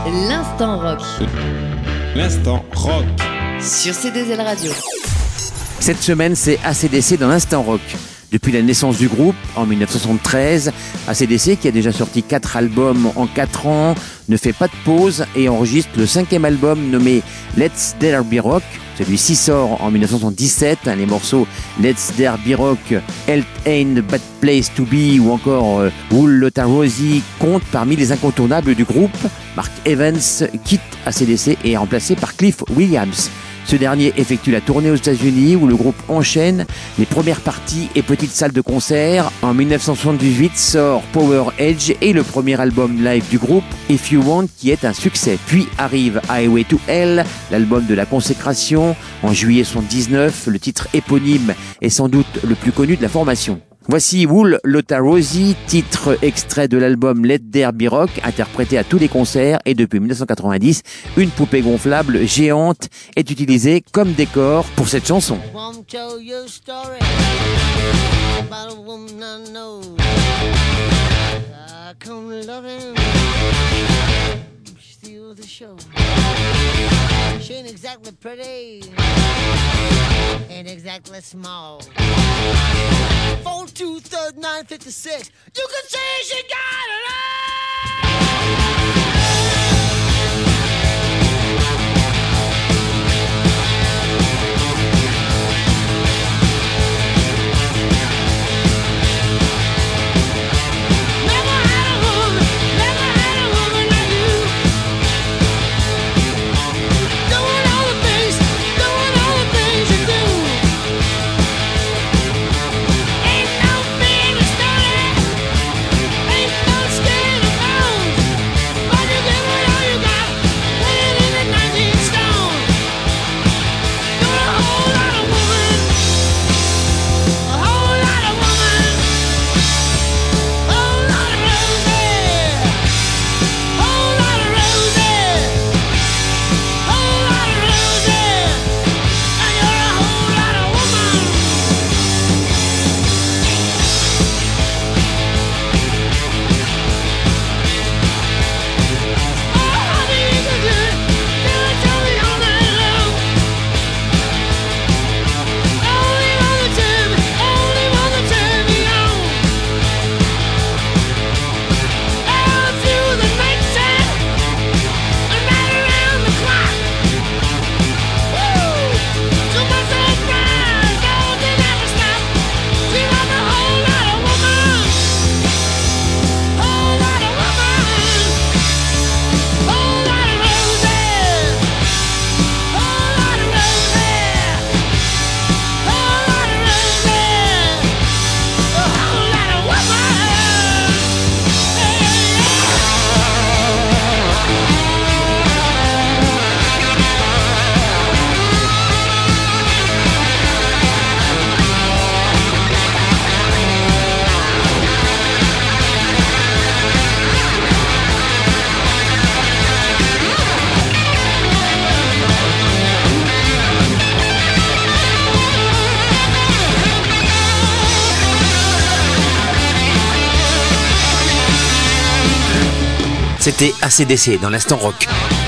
L'instant rock. L'instant rock. Sur C2L Radio. Cette semaine, c'est AC/DC dans l'instant rock. Depuis la naissance du groupe, en 1973, AC/DC, qui a déjà sorti 4 albums en 4 ans, ne fait pas de pause et enregistre le 5e album nommé Let's There Be Rock. Celui-ci sort en 1977. Les morceaux Let's There Be Rock, Health Ain't a Bad Place to Be ou encore Wool Lotta Rosie comptent parmi les incontournables du groupe. Mark Evans quitte AC/DC et est remplacé par Cliff Williams. Ce dernier effectue la tournée aux États-Unis où le groupe enchaîne les premières parties et petites salles de concert. En 1978 sort Power Edge et le premier album live du groupe, If You Want, qui est un succès. Puis arrive Highway to Hell, l'album de la consécration. En juillet 1979, le titre éponyme est sans doute le plus connu de la formation. Voici Wool Lotta Rosie, titre extrait de l'album Let There Be Rock, interprété à tous les concerts, et depuis 1990, une poupée gonflable géante est utilisée comme décor pour cette chanson. The show. She ain't exactly pretty, ain't exactly small. 4, 2, 3, 9, 56. You can say she got it all. C'était AC/DC dans l'instant rock.